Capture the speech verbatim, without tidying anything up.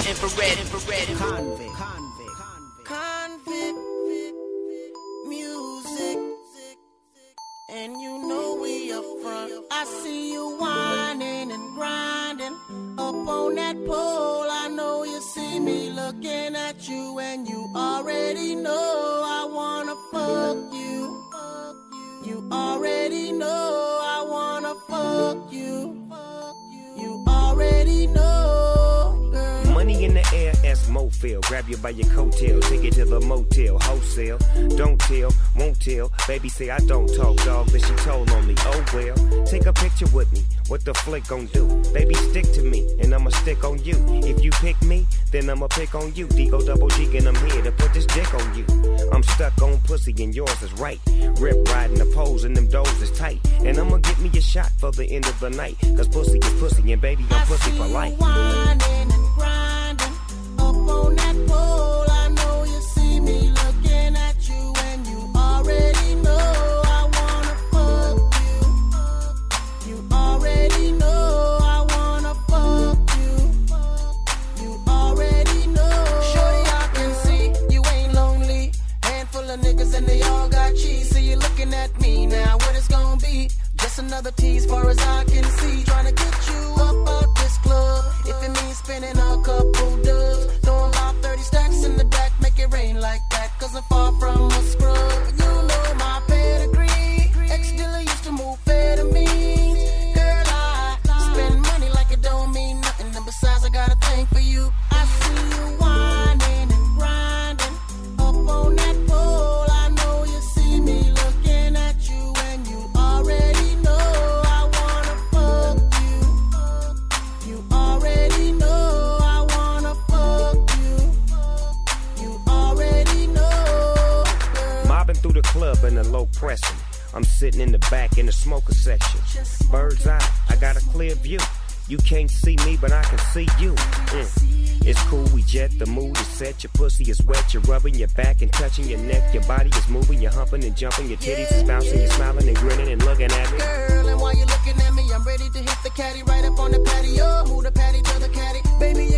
infrared, infrared, infrared. Convict, convict, convict, music, and you know we up front. I see you whining and grinding up on that pole. I know you see me looking at you, and you already know I wanna fuck you. You already know I wanna fuck you. You already know, girl. Money in the air, as Mofil. Grab you by your coattail, take it to the motel, wholesale. Don't tell, won't tell. Baby say I don't talk, dog, but she told on me. Oh well, take a picture with me. What the flick gon' do? Baby, stick to me, and I'ma stick on you. If you pick me, then I'ma pick on you. Digo double G, and I'm here to put this dick on you. I'm stuck on pussy, and yours is right. Rip riding the poles, and them doors is tight. And I'ma get me a shot for the end of the night. Cause pussy is pussy, and baby, I'm pussy for life. Whining and grinding up on that pole. I know you see me looking at you, and you already know I wanna fuck you. You already know I wanna fuck you. You already know. Shorty, I can see you ain't lonely. Handful of niggas and they all got cheese. So you looking at me now, what it's gonna be? Just another tease far as I can see. Trying to get you up out this club. If it means spending a couple dubs, throwing about thirty stacks in the back, make it rain like that. Cause I'm far from a scrub. You know my pedigree. Ex-dealer used to move fair to me. Girl, I spend money like it don't mean nothing. And besides, I got a thing for you. I see you whining and grinding up on that pole. I know you see me looking at you, and you already know I wanna fuck you. You already know I wanna fuck you. You already know, girl. Mobbing through the club in a low pressing. I'm sitting in the back in the smoker section. Bird's eye, I got a clear view. You can't see me, but I can see you. Mm. It's cool, we jet, the mood is set. Your pussy is wet, you're rubbing your back and touching your neck. Your body is moving, you're humping and jumping. Your titties is bouncing, you're smiling and grinning and looking at me. Girl, and while you're looking at me, I'm ready to hit the caddy right up on the patio. Move the patty to the caddy. Baby,